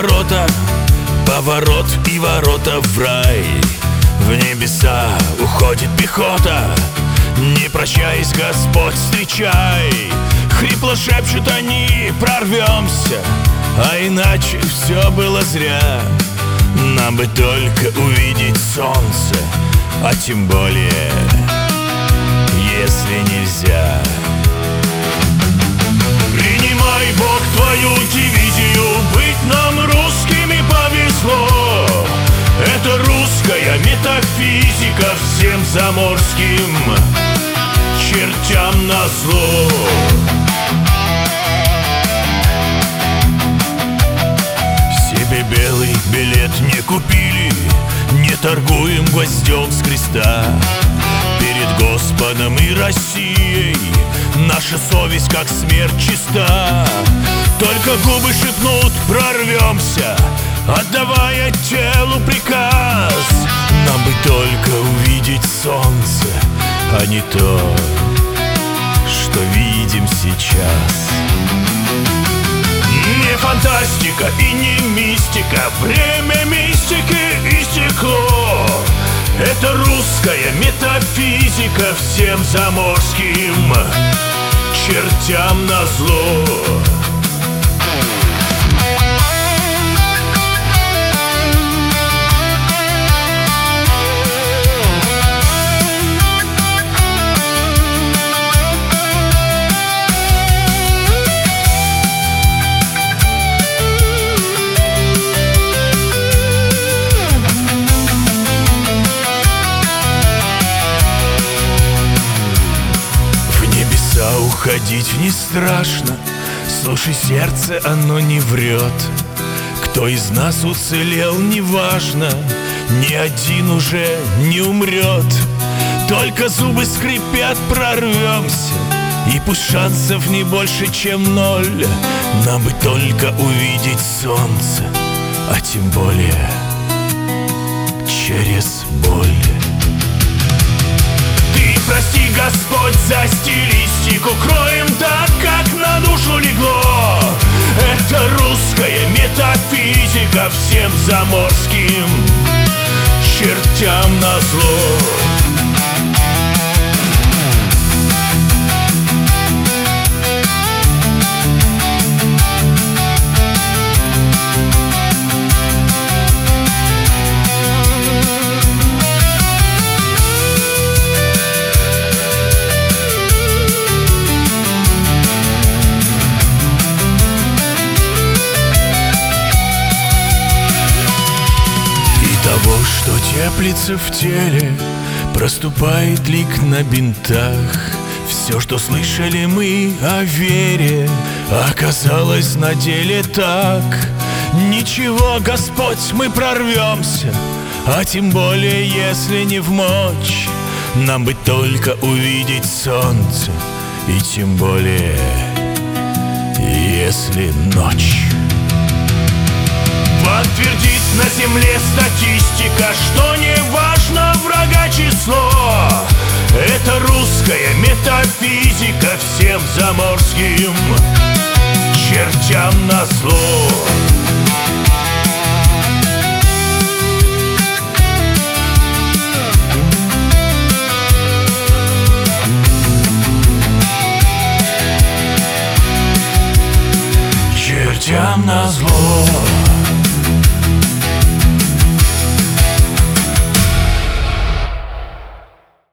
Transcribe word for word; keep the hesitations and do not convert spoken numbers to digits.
ворота, поворот и ворота в рай. В небеса уходит пехота, не прощаясь, Господь, встречай. Хрипло шепчут они: прорвемся, а иначе все было зря. Нам бы только увидеть солнце, а тем более, если нельзя. Принимай, Бог, твою дивизию, быть нам русскими повезло. Это русская метафизика всем заморским чертям назло. Себе белый билет не купили, не торгуем гвоздем с креста. Перед Господом и Россией наша совесть как смерть чиста. Только губы шепнут: прорвемся, отдавая телу приказ. Нам бы только увидеть солнце, а не то, что видим сейчас. Не фантастика и не мистика, время мистики истекло. Это русская метафизика всем заморским чертям назло. Уходить не страшно, слушай сердце, оно не врет. Кто из нас уцелел, неважно, ни один уже не умрет. Только зубы скрипят, прорвемся, и пусть шансов не больше, чем ноль. Нам бы только увидеть солнце, а тем более через боль. Прости, Господь, за стилистику, кроем так, как на душу легло. Это русская метафизика всем заморским чертям назло. Того, что теплится в теле, проступает лик на бинтах. Все, что слышали мы о вере, оказалось на деле так. Ничего, Господь, мы прорвемся, а тем более, если не в мочь. Нам бы только увидеть солнце, и тем более, если ночь. Подтвердит на земле статистика, что не важно врага число. Это русская метафизика всем заморским чертям назло. Чертям назло.